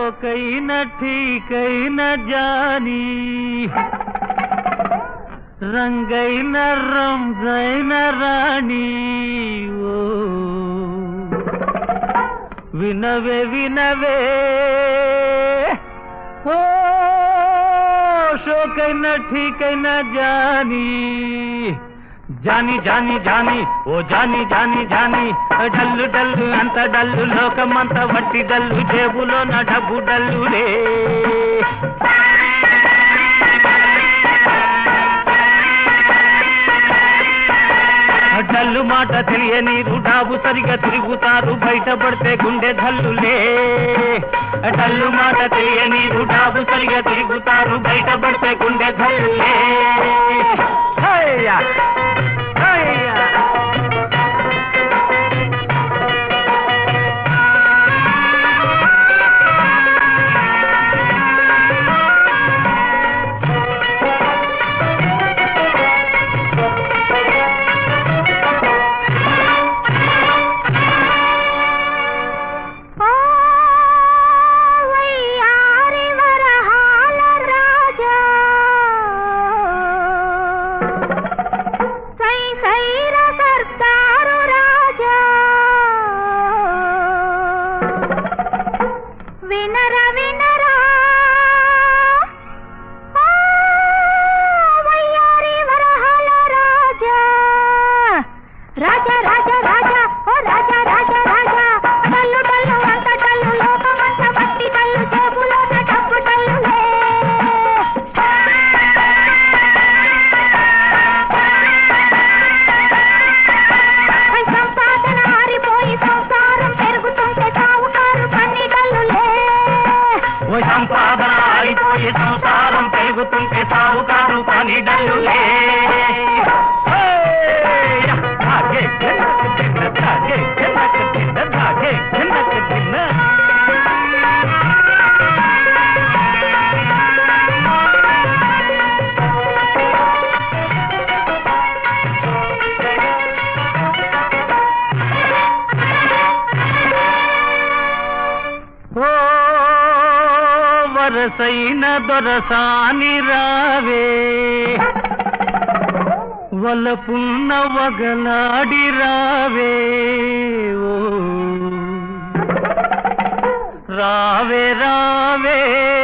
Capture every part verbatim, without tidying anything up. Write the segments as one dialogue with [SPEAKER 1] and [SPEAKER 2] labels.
[SPEAKER 1] शोकैन ठीकैन जानी रंगैन रमजैन रानी ओ विनवे विनवे ओ शोकैन ठीकैन जानी जानी जानी जानी ओ जानी जानी जानी डल्लु डल्लु अंत डल्लु लोकमंत वट्टी डल्लु जेबुलो न डब्बु डल्लु रे డల్లు మాట తెలియని రుడాబు సరిగా తిరుగుతారు బయటపడితే గుండె ధల్లులే డల్లు మాట తెలియని రుడాబు సరిగా తిరుగుతారు బయటపడితే గుండె ధల్లులే హయ్యా హయ్యా సంసారం పెరుగుతుంటే సావుకారు పని డల్లులే ధాగే జనక దిన్న ధాగే జనక దిన్న ధాగే జనక దిన్న వరసైన దొరసాని రావే వలపున్న వగలాడి రావే ఓ రావే రావే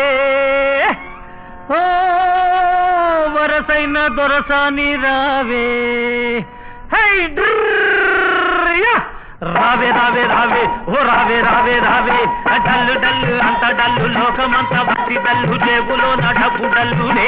[SPEAKER 1] ఓ వరసైన దొరసాని రావే హై రావే రావే రావే ఓ రావే రావే రావే డల్లు డల్లు అంత డల్లు లోకమంత భక్తి డల్లు జేబులో నా డబ్బు డల్లునే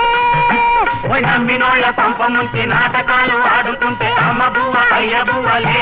[SPEAKER 1] నమ్మినోళ్ళ పంప ముంచి నాటకాలు ఆడుతుంటే అమ్మ బువ్వ అయ్య బువ్వలే